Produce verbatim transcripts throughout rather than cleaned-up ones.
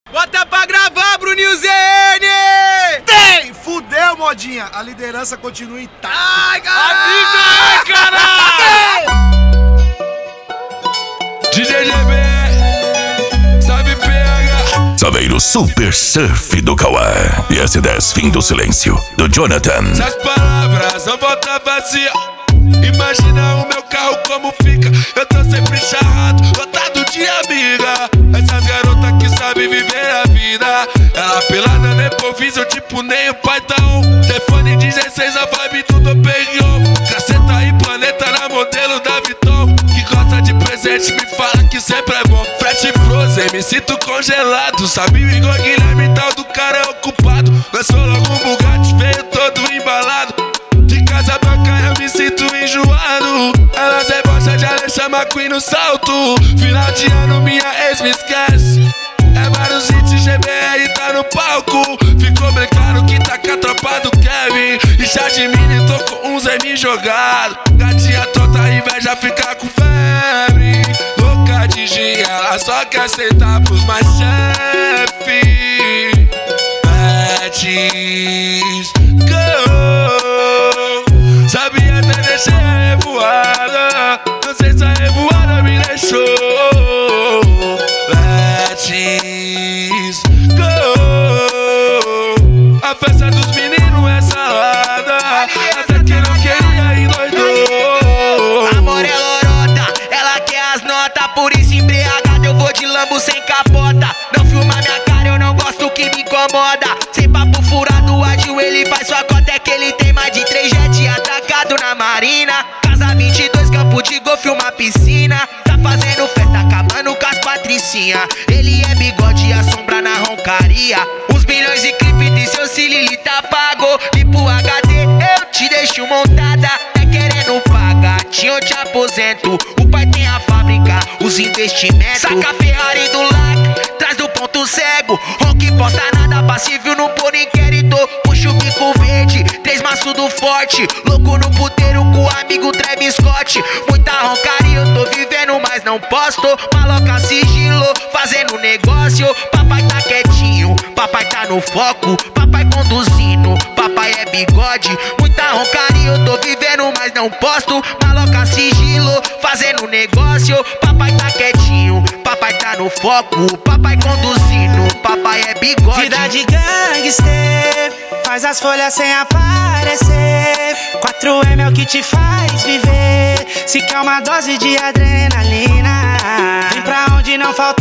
Bota pra gravar, Bruninho Z N! Tem! Fudeu, modinha! A liderança continua intacta. Ai, caralho! caralho! D J G B, sabe pega. Saveiro Super Surf do Cauã. E S dez Fim do Silêncio, do Jonathan. Essas palavras são volta vazia. Imagina o meu carro como fica. Eu tô sempre charrado, lotado de amiga. Essas garotas que sabem viver a vida. Ela pelada no improviso, tipo nem o paitão. Telefone dezesseis, a vibe tudo pegou. Caceta e planeta na modelo da Viton. Que gosta de presente, me fala que sempre é bom. Fresh Frozen, me sinto congelado. Sabe o Igor Guilherme, tal do cara é ocupado. Lançou logo um Bugatti, veio todo embalado. De casa branca eu me sinto enjoado. Elas é bosta de Alexandre McQueen no salto. Final de ano minha ex me esquece. É vários hits, G B R tá no palco. Ficou bem claro que tá com a tropa do Kevin. E já de mini tô com uns M jogado. Gatinha tonta, inveja fica com febre. Louca de gin, ela só quer sentar pros mais chefe. Betis, go. Sabia até deixei a revoada. Não sei se a revoada me deixou. Betis, go. A festa dos meninos é salada. Até que não queria e endoidou. Amor é lorota, ela quer as notas. Por isso embriagado eu vou de lambo sem capota. Não filma minha cara, eu não gosto que me incomoda. Sem papo furado, ajoelho e faz sua cota. É que ele tem mais de três jet atracado na marina. Casa vinte e dois, campo de golfe, uma piscina. Tá fazendo festa, acabando com as patricinha. Ele é bigode e a sombra na roncaria. Uns milhões de clipe de seu Cilili tá pago. E pro H D eu te deixo montada. É querendo pagar, eu te aposento. O pai tem a fábrica, os investimentos. Saca a Ferrari do lac, traz do ponto cego. Ronque posta nada passível, não por inquérito. Puxa o bico verde, três maços do forte. Louco no puteiro com o amigo Travis Scott. Muita roncaria, eu tô vivendo, mas não posto. Maloca sigilo, fazendo negócio. Papai tá quietinho, papai tá no foco. Papai conduzindo, papai é bigode. Muita roncaria, eu tô vivendo, mas não posto. Maloca sigilo, fazendo negócio. Papai tá quietinho, papai tá no foco. Papai conduzindo, papai é bigode. Vida de gangster, faz as folhas sem aparecer. quatro M é o que te faz viver. Se quer uma dose de adrenalina, vem pra onde não falta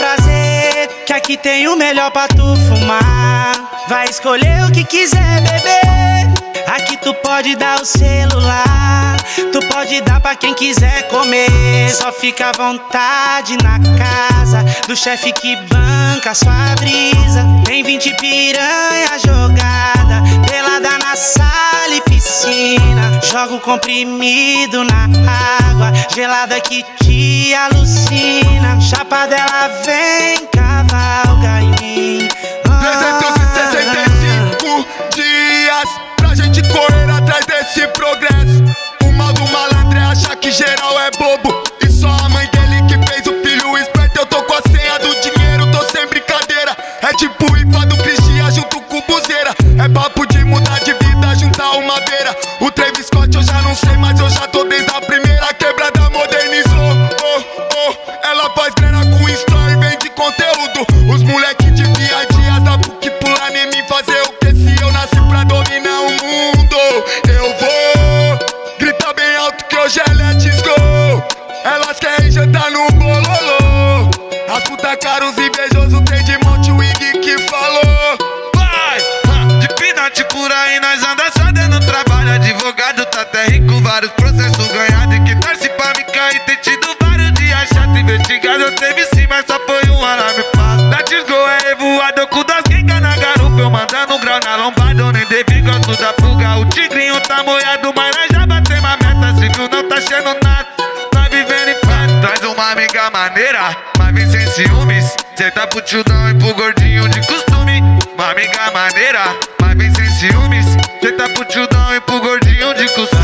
prazer. Que aqui tem o melhor pra tu fumar. Vai escolher o que quiser beber. Aqui tu pode dar o celular, tu pode dar pra quem quiser comer. Só fica à vontade na casa do chefe que banca sua brisa. Tem vinte piranha jogada, pelada na sala e piscina. Joga o comprimido na água gelada que te alucina. Chapa dela vem, cavalga em mim. trezentos e sessenta e cinco dias pra gente correr atrás desse progresso. O mal do malandro é achar que geral é bobo. E só a mãe dele que fez o filho esperto. Eu tô com a senha do dinheiro, tô sem brincadeira. É tipo o I P A do Cristian junto com o Buzeira. É papo de mudar de vida, juntar uma beira. O Travis Scott eu já não sei, mas eu já tô desde a primeira. Quebrada modernizou, oh, oh. Ela faz grana com story, vende conteúdo. Os moleque de dia a dia da P U C pular em mim, fazer o que se eu nasci pra dominar o mundo. Eu vou gritar bem alto que hoje é Let's Go. Elas querem jantar no bololô. As puta caros invejosos, tem de monte o Iggy que falou. Vai! De pinate por aí nós anda só dando trabalho. Advogado tá até rico, vários processos ganhados. E que torce pra me cair, tem tido vários dias chato. Investigado eu teve sim, mas só foi um arame fácil. Let's Go é revoado, com das quengas na garupa. Eu mandando grau na lombada, eu nem devi gosto da fuga. O tigrinho tá molhado, mas nós já batemos a meta. Se viu não tá achando nada, nós vivendo em festa. Traz uma amiga maneira, mas vem sem ciúmes. Cê tá pro tildão e pro gordinho de costume. Uma amiga maneira, mas vem sem ciúmes. Cê tá pro tildão e pro gordinho de costume.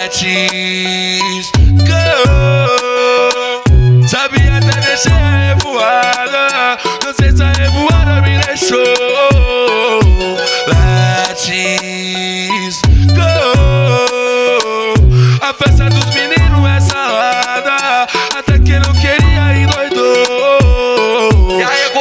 Let's go. Sabia até deixar a revoada. Não sei se a revoada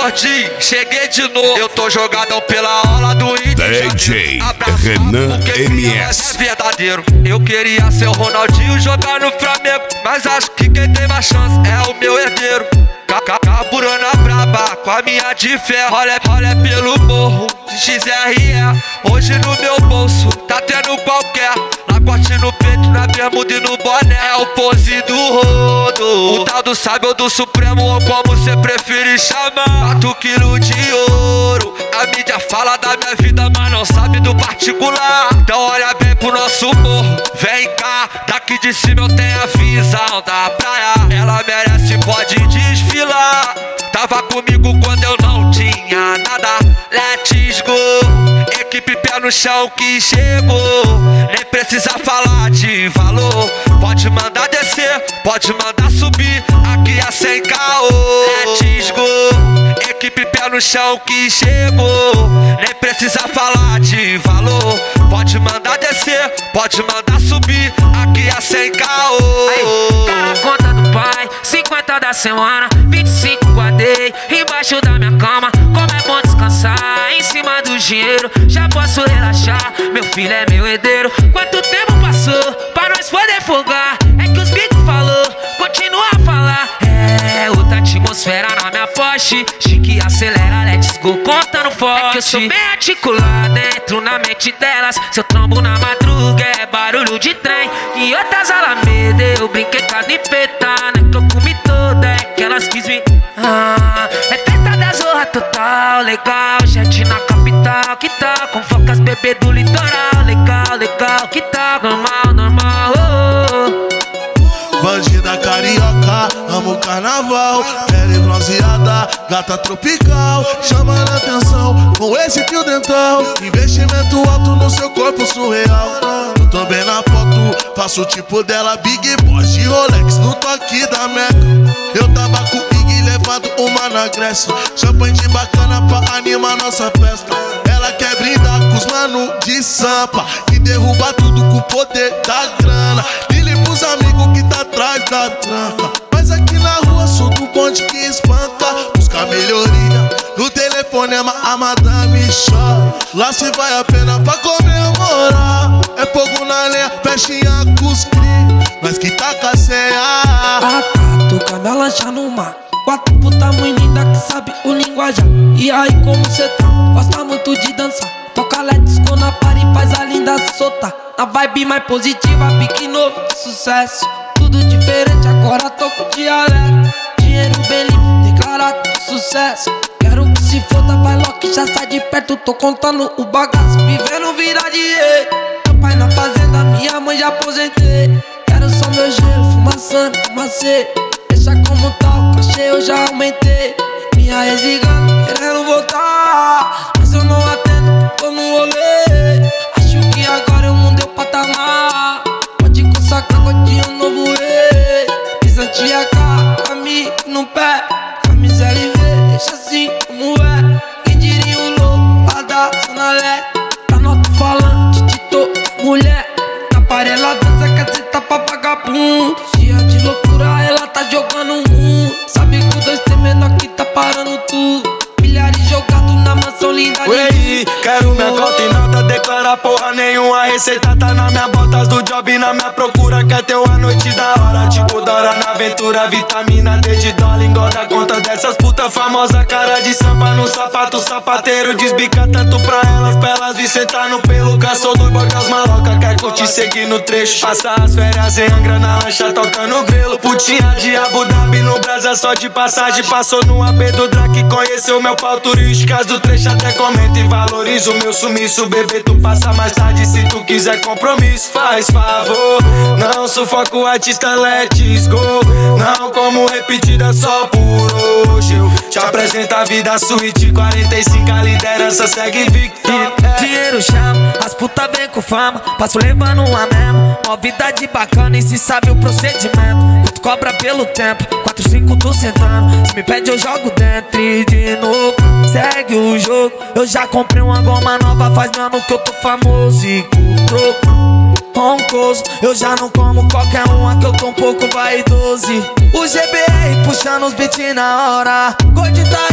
gordinho, cheguei de novo. Eu tô jogadão pela aula do Rio de D J Renan M S. É verdadeiro. Eu queria ser o Ronaldinho, jogar no Flamengo, mas acho que quem tem mais chance é o meu herdeiro. Carburando a braba com a minha de ferro. Olha, olha pelo morro de X R E. Hoje no meu bolso tá tendo qualquer lacote no peito, na bermuda e no boné. É o pose do rodo, o tal do sábio do Supremo, ou como cê preferir chamar. Quatro quilos de ouro. A mídia fala da minha vida, mas não sabe do particular. Então olha bem pro nosso morro, vem cá. Daqui de cima eu tenho a visão da praia. Ela merece, pode desfilar. Tava comigo quando eu não tinha nada. Let's go. Equipe pé no chão que chegou. Nem precisa falar de valor. Pode mandar descer, pode mandar subir. Aqui é sem caô. Let's go. Equipe pé no chão que chegou. Nem precisa falar de valor. Pode mandar descer, pode mandar subir. Aqui é sem caô. Aí, tá na conta do pai, cinquenta da semana, vinte e cinco guardei embaixo da minha cama. Como é bom descansar em cima do dinheiro. Já posso relaxar, meu filho é meu herdeiro. Quanto tempo passou pra nós poder folgar? É que os bicos falou, continua a falar. É outra atmosfera na minha Porsche. Chique acelera, let's go, contando forte. É que eu sou bem articulado, entro na mente delas. Se eu trombo na madruga é barulho de trem. Em outras alameda eu brinquei com as enfeitas. Não é que eu comi toda, é que elas quis me... Ah, é festa da zorra total, legal. Jet na capital, que tal? Com focas bebê do litoral, legal, legal, que tal? Normal, normal, oh, oh. Bandida carioca, amo o carnaval. Pele bronzeada, gata tropical. Chamando a atenção com esse fio dental. Investimento alto no seu corpo surreal. Eu tô bem na foto, faço o tipo dela. Big Boss de Rolex no toque da Meca. Eu tava com o Big levando uma na Grécia. Champanhe de bacana pra animar nossa festa. Ela quer brindar com os mano de Sampa, que derruba tudo com o poder da grana. Lili pros amigos que tá atrás da tranca. Mas aqui na rua sou do bonde que espanca. Buscar melhoria, no telefonema a madame chora. Lá se vai a pena pra comemorar. É fogo na lenha, festinha com os cri. Nós que tá caceia. Ah tá, tô com a lancha no mar. Quatro puta muito linda que sabe o linguajar. E aí como cê tá? Gosta muito de dançar. Toca let's go na party, faz a linda soltar. Na vibe mais positiva, pique novo, sucesso. Tudo diferente, agora tô com dialeto. Dinheiro bem limpo, declarado sucesso. Quero que se foda, vai logo que já sai de perto. Tô contando o bagaço, vivendo vida de rei. Meu pai na fazenda, minha mãe já aposentei. Quero só meu gelo, fumaçando, fumacê. Deixa como tal, cachê eu já aumentei. Minha ex ligando, querendo voltar. Mas eu não atendo, tô no rolê. Acho que agora o mundo deu patamar. Pode consagrar de um novo rei. Pisante a cara, amigo no pé. Camisa L V, deixa assim como é. Quem diria um louco lá da Zona Leste. Tá no alto-falante de toda mulher. Na parela dança, caceta pra vagabundo. Dia de loucura, ela tá jogando um. Sabe que o dois tem menor que tá parando tudo. Milhares jogados na mansão linda de Ué, quero minha conta e nada declara porra nenhuma. A receita tá na minha botas do job, na minha procura. Quer ter uma noite da hora, tipo Dora na aventura. Vitamina D de dólar, engorda a conta dessas puta famosa. Cara de samba no sapato, sapateiro desbica tanto pra elas. Pra elas vir sentar no pelo, caçou do boi das maloca. Quer curtir, seguir no trecho, passar as férias em Angra na lancha, tocando grelo. Putinha de Abu Dhabi no Brasa, só de passagem. Passou no A P do Drac, conheceu meu pau turísticas do trecho. Até comenta e valoriza o meu sumiço. Bebê, tu passa mais tarde se tu quiser compromisso. Faz favor, não sufoca o artista, let's go. Não como repetida só por hoje. Eu te apresento a vida suíte quarenta e cinco, a liderança segue invicta. é. Dinheiro chama, as puta vem com fama. Passo levando uma mesmo. Novidade bacana e se sabe o procedimento. Tu cobra pelo tempo, quatro, cinco tô sentando. Se me pede eu jogo dentro e de novo segue o jogo. Eu já comprei uma goma nova, faz ano que eu tô famoso e com troco. Roncoso, eu já não como qualquer uma que eu tô um pouco vaidoso. O G B R puxando os beats na hora. Gordinho tá aí que nós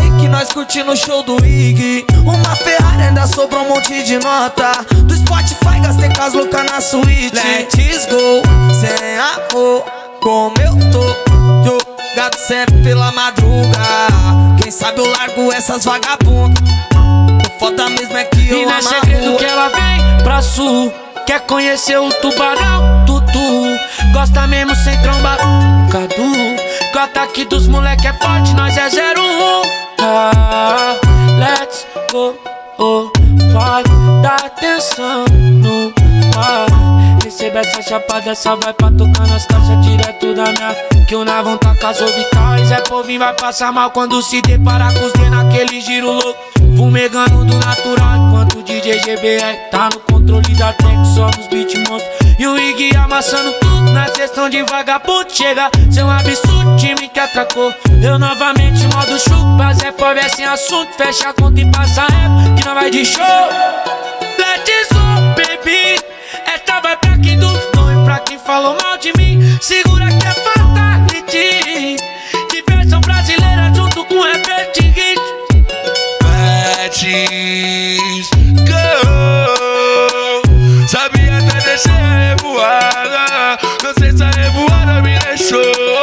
nós curtindo o show do Iggy. Uma Ferrari ainda sobrou um monte de nota. Do Spotify gastei com as loucas na suíte. Let's go, sem amor, como eu tô jogado sempre pela madruga. Quem sabe eu largo essas vagabundas. O foda mesmo é que eu e não é amo segredo que ela vem pra sul. Quer conhecer o tubarão, tutu. Gosta mesmo sem tromba, Cadu. Que o ataque dos moleque é forte, nós é zero um. Ah, let's go, oh, vai dar atenção no ar. Recebe essa chapada, essa vai pra tocar nas caixas direto da minha. Que o Navão tá com as orbicais. É povinho, vai passar mal quando se deparar com os D naquele giro louco. Fumegando do natural, enquanto o D J G B R tá no controle da tech, somos beat monstros. E o Iggy amassando tudo na sessão de vagabundo. Chega, seu absurdo, time que atracou. Eu novamente modo chupa, Zé pobre é sem assunto. Fecha a conta e passa a época, que não vai de show. Let's go, baby. Esta vai pra quem duvidou e pra quem falou mal de mim. Segura que é fatality. Diversão brasileira junto com repete hit. Let's go. Sabia até descer a revoada. Não sei se a revoada me deixou.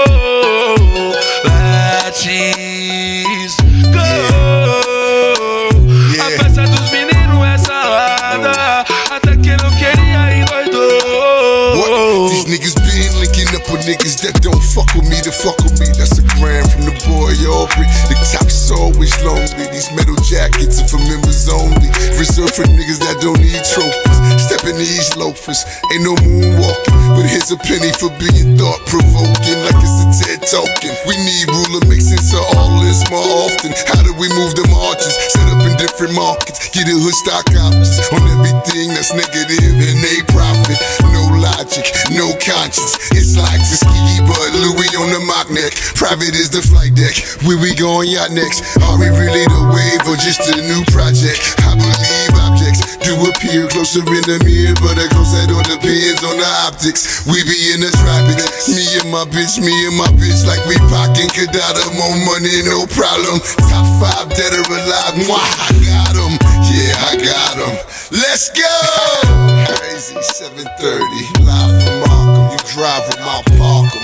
Let's go. Yeah. A festa dos meninos é salada. Até que não queria endoidou. What? These niggas been linking up with niggas that don't fuck with me to fuck with me. That's a gram from the boy Aubrey. The top's always lonely. These metal jackets are for members only. Reserved for niggas that don't need trophies. Stepping these loafers, ain't no moonwalking. But here's a penny for being thought-provoking. Like it's a TED talking. We need ruler, make sense of all this more often. How do we move them arches? Set up in different markets. Get a hood stock options on everything that's negative and they profit. No logic, no conscience. It's like Tuskegee, but Louis on the mock neck. Private is the flight deck. Where we going yacht next? Are we really the wave or just a new project? I believe objects do appear closer in the mirror, but of course that all depends on the optics. We be in the traffic, me and my bitch, me and my bitch, like we pockin' Kadada, more money, no problem. Top five dead or alive, mwah, I got 'em, yeah, I got 'em. Let's go! Crazy seven thirty, live from Markham, you drive from Mount Parkham.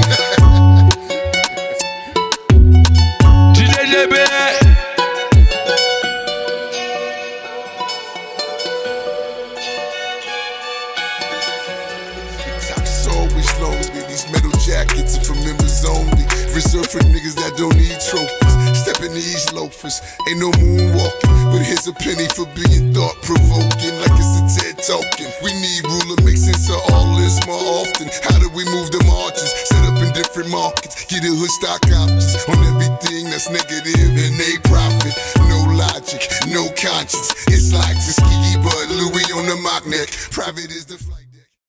D J G B R. Always lonely, these metal jackets are for members only. Reserved for niggas that don't need trophies. Stepping these loafers, ain't no moonwalking. But here's a penny for being thought-provoking. Like it's a TED talking. We need ruler, make sense of all this more often. How do we move them arches? Set up in different markets. Get a hood stock options on everything that's negative and they profit. No logic, no conscience. It's like Tuskegee, but Louis on the mock neck. Private is the flight.